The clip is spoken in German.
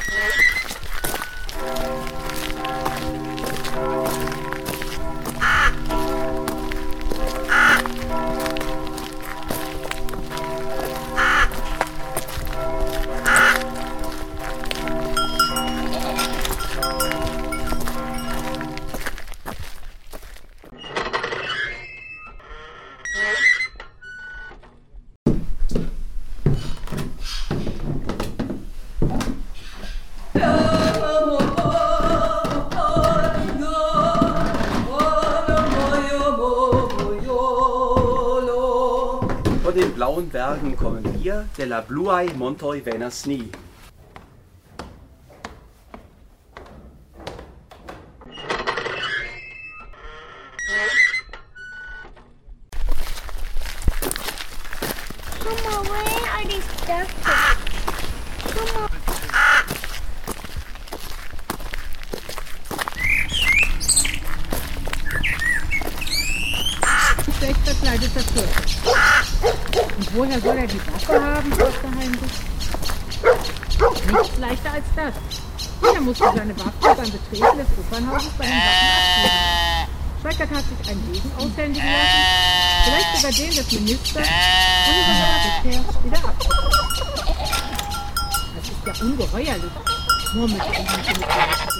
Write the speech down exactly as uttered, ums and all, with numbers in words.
Von den blauen Bergen kommen wir, de la bluaj montoj venas ni. Mama, where are these ducks? Mama. Schlecht verkleideter Pferd. Und woher soll er die Waffe haben, fragte Heinrich. Nichts leichter als das. Er musste seine Waffe beim Betreten des Opernhauses bei den Waffen abgeben. Schweikert hat sich einen Degen aushändigen lassen, vielleicht sogar den des Ministers, und über seiner Rückkehr wieder ab. Das ist ja ungeheuerlich, murmelte er hinter mit